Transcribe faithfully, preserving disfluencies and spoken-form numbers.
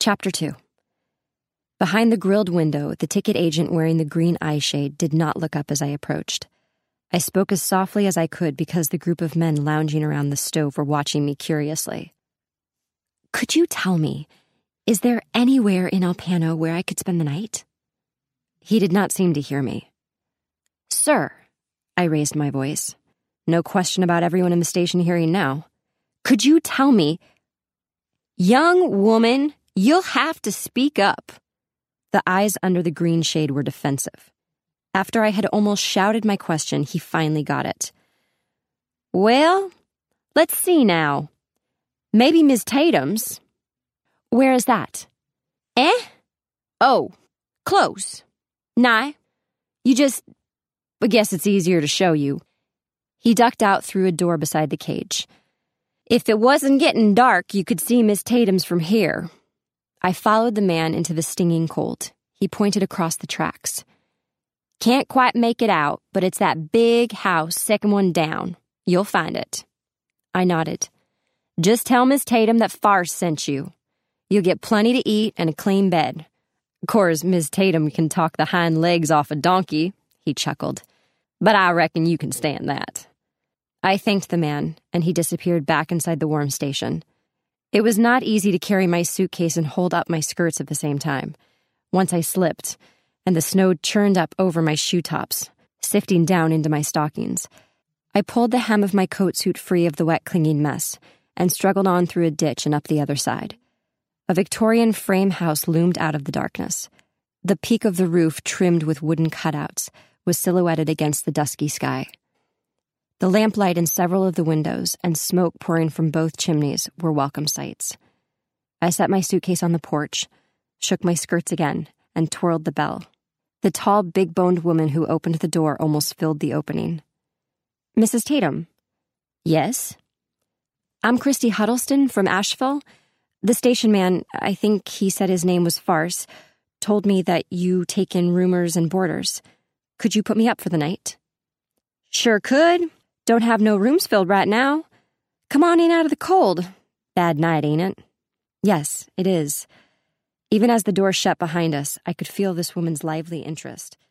Chapter two. Behind the grilled window, the ticket agent wearing the green eye shade did not look up as I approached. I spoke as softly as I could because the group of men lounging around the stove were watching me curiously. "Could you tell me, is there anywhere in El Pano where I could spend the night?" He did not seem to hear me. "Sir," I raised my voice. No question about everyone in the station hearing now. "Could you tell me—" "Young woman, you'll have to speak up." The eyes under the green shade were defensive. After I had almost shouted my question, he finally got it. "Well, let's see now. Maybe Miss Tatum's." "Where is that?" "Eh? Oh, close. Nigh. You just... I guess it's easier to show you." He ducked out through a door beside the cage. "If it wasn't getting dark, you could see Miss Tatum's from here." I followed the man into the stinging cold. He pointed across the tracks. "Can't quite make it out, but it's that big house, second one down. You'll find it." I nodded. "Just tell Miss Tatum that Farce sent you. You'll get plenty to eat and a clean bed. Of course, Miss Tatum can talk the hind legs off a donkey," he chuckled. "But I reckon you can stand that." I thanked the man, and he disappeared back inside the warm station. It was not easy to carry my suitcase and hold up my skirts at the same time. Once I slipped, and the snow churned up over my shoe tops, sifting down into my stockings. I pulled the hem of my coat suit free of the wet, clinging mess, and struggled on through a ditch and up the other side. A Victorian frame house loomed out of the darkness. The peak of the roof, trimmed with wooden cutouts, was silhouetted against the dusky sky. The lamplight in several of the windows and smoke pouring from both chimneys were welcome sights. I set my suitcase on the porch, shook my skirts again, and twirled the bell. The tall, big-boned woman who opened the door almost filled the opening. "Missus Tatum?" "Yes?" "I'm Christy Huddleston from Asheville. The station man, I think he said his name was Farce, told me that you take in roomers and boarders. Could you put me up for the night?" "Sure could. Don't have no rooms filled right now. Come on in out of the cold. Bad night, ain't it?" "Yes, it is." Even as the door shut behind us, I could feel this woman's lively interest.